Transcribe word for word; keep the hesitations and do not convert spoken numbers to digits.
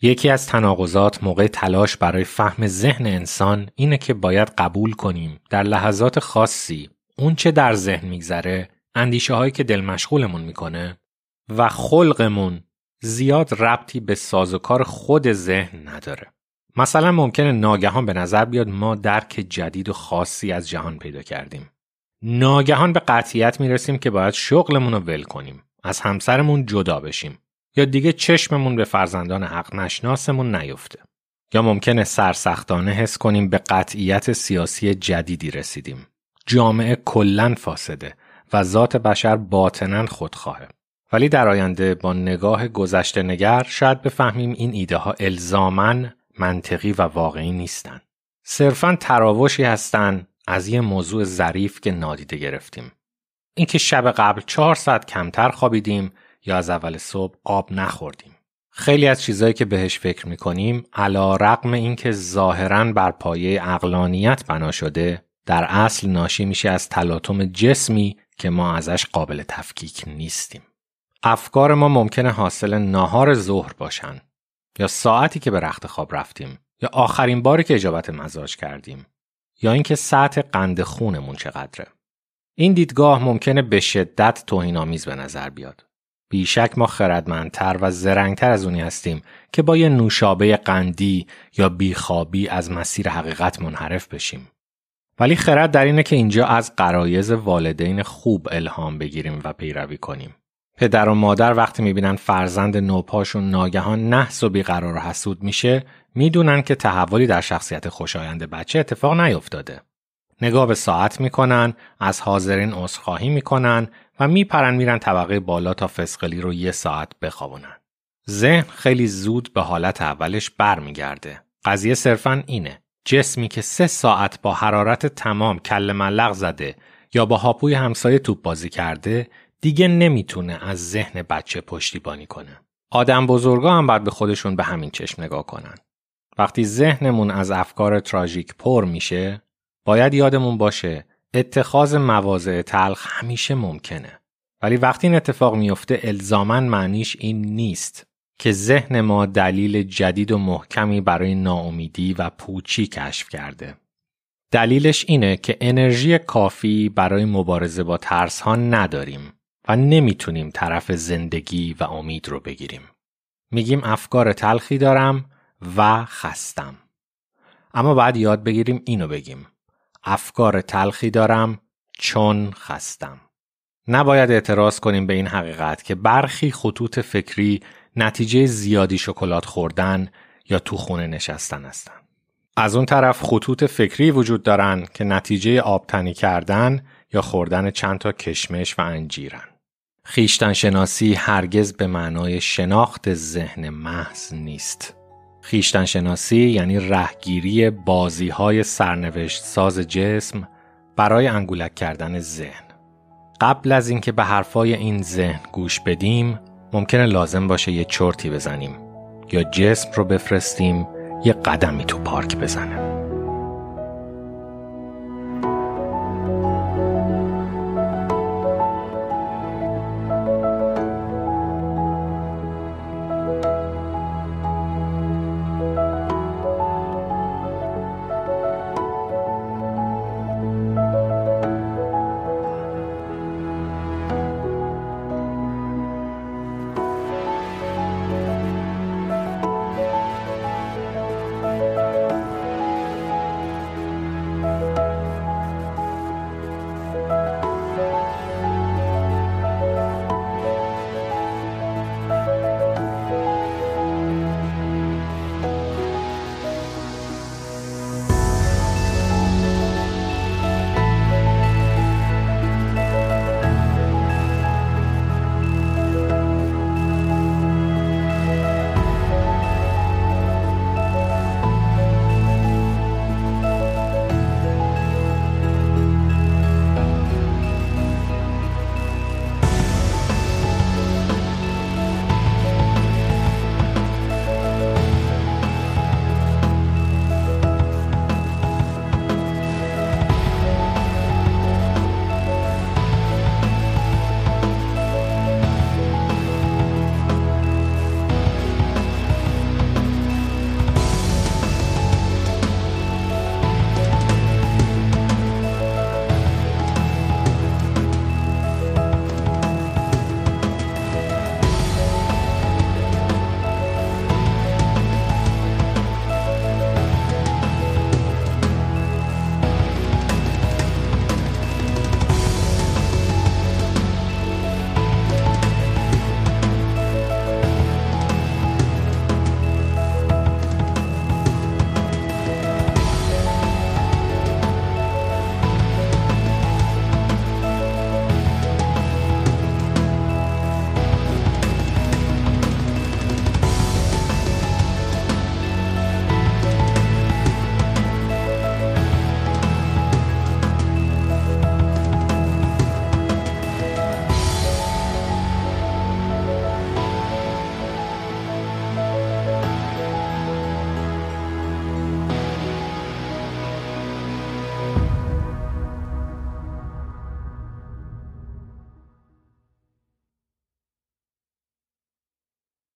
یکی از تناقضات موقع تلاش برای فهم ذهن انسان اینه که باید قبول کنیم در لحظات خاصی اون چه در ذهن میگذره، اندیشه هایی که دل مشغولمون میکنه و خلقمون زیاد ربطی به سازوکار خود ذهن نداره. مثلا ممکنه ناگهان به نظر بیاد ما درک جدید و خاصی از جهان پیدا کردیم. ناگهان به قطعیت میرسیم که باید شغلمون رو ول کنیم، از همسرمون جدا بشیم یا دیگه چشممون به فرزندان حق نشناسمون نیفته. یا ممکنه سرسختانه حس کنیم به قطعیت سیاسی جدیدی رسیدیم. جامعه کلاً فاسده و ذات بشر باطناً خودخواهه. ولی در آینده با نگاه گذشته نگر شاید بفهمیم این ایده ها الزاماً منطقی و واقعی نیستن. صرفاً تراوشی هستن از یه موضوع ظریف که نادیده گرفتیم. اینکه شب قبل چهار ساعت کمتر خوابیدیم یا از اول صبح آب نخوردیم. خیلی از چیزایی که بهش فکر میکنیم علی رغم اینکه ظاهراً بر پایه عقلانیت بنا شده، در اصل ناشی میشه از تلاطم جسمی که ما ازش قابل تفکیک نیستیم. افکار ما ممکنه حاصل ناهار ظهر باشن، یا ساعتی که به رخت خواب رفتیم، یا آخرین باری که اجابت مزاج کردیم، یا اینکه سطح قند خونمون چقدره. این دیدگاه ممکنه به شدت توهین‌آمیز به نظر بیاد. بیشک ما خردمندتر و زرنگتر از اونی هستیم که با یه نوشابه قندی یا بیخوابی از مسیر حقیقت منحرف بشیم. ولی خرد در اینه که اینجا از غرایز والدین خوب الهام بگیریم و پیروی کنیم. پدر و مادر وقتی میبینن فرزند نوپاشون ناگهان نحس و بیقرار و حسود میشه، میدونن که تحولی در شخصیت خوشایند بچه اتفاق نیفتاده. نگاه به ساعت میکنن، از حاضرین عذرخواهی میکنن و میپرن میرن طبقه بالا تا فسقلی رو یه ساعت بخوابونن. ذهن خیلی زود به حالت اولش برمیگرده. قضیه صرفاً اینه. جسمی که سه ساعت با حرارت تمام کله ملق زده یا با هاپوی همسایه توپ بازی کرده، دیگه نمیتونه از ذهن بچه پشتیبانی کنه. آدم بزرگا هم باید به خودشون به همین چشم نگاه کنن. وقتی ذهنمون از افکار تراژیک پر میشه، باید یادمون باشه اتخاذ مواضع تلخ همیشه ممکنه. ولی وقتی این اتفاق میفته الزاماً معنیش این نیست که ذهن ما دلیل جدید و محکمی برای ناامیدی و پوچی کشف کرده. دلیلش اینه که انرژی کافی برای مبارزه با ترس ها نداریم و نمیتونیم طرف زندگی و امید رو بگیریم. میگیم افکار تلخی دارم و خستم. اما باید یاد بگیریم اینو بگیم. افکار تلخی دارم چون خستم. نباید اعتراض کنیم به این حقیقت که برخی خطوط فکری نتیجه زیادی شکلات خوردن یا تو خونه نشستن هستن. از اون طرف خطوط فکری وجود دارن که نتیجه آبتنی کردن یا خوردن چند تا کشمش و انجیرن. خویشتن شناسی هرگز به معنای شناخت ذهن محض نیست. خویشتن شناسی یعنی رهگیری بازی‌های سرنوشت ساز جسم برای انگولک کردن ذهن. قبل از اینکه به حرفای این ذهن گوش بدیم، ممکنه لازم باشه یه چرتی بزنیم یا جسم رو بفرستیم یه قدمی تو پارک بزنه.